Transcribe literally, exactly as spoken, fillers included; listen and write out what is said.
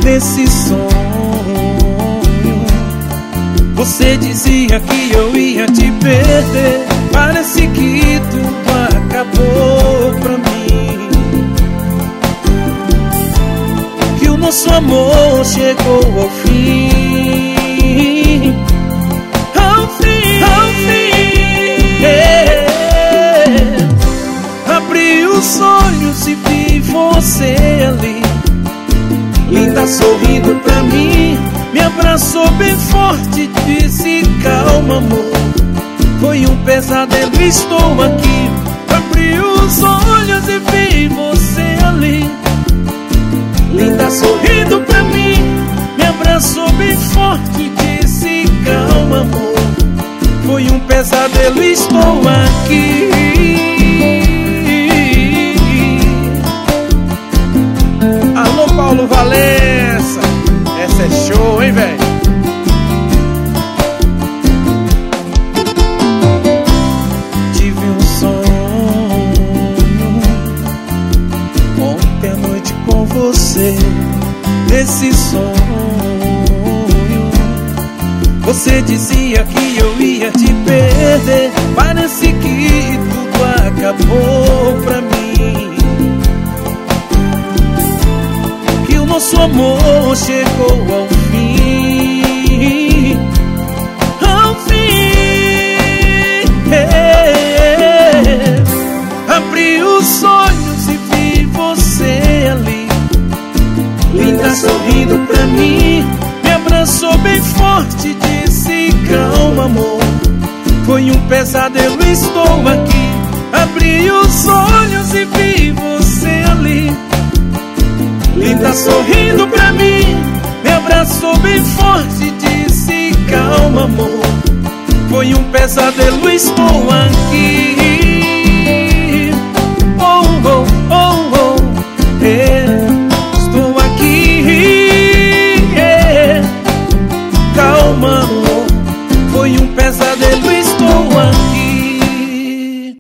desse sonho. Você dizia que eu ia te perder, parece que tudo acabou pra mim, que o nosso amor chegou ao fim. Ao fim, ao fim, é. Abri os olhos e vi você ali, linda, sorrindo pra mim. Me abraçou bem forte, disse calma amor, foi um pesadelo, estou aqui. Abri os olhos e vi você ali, linda, sorrindo pra mim. Me abraçou bem forte, disse calma amor, foi um pesadelo, estou aqui. Alô Paulo Valença, essa é show, hein, velho? Tive um sonho ontem à noite com você. Nesse sonho você dizia que eu ia te perder, parece que tudo acabou pra mim, que o nosso amor chegou ao fim. Ao fim, é. Abri os olhos e vi você ali, linda, sorrindo pra mim. Me abraçou bem forte, disse calma amor, foi um pesadelo, estou aqui. Abri os olhos e vi você ali, linda, sorrindo pra mim. Me abraçou bem forte, disse calma amor, foi um pesadelo, estou aqui.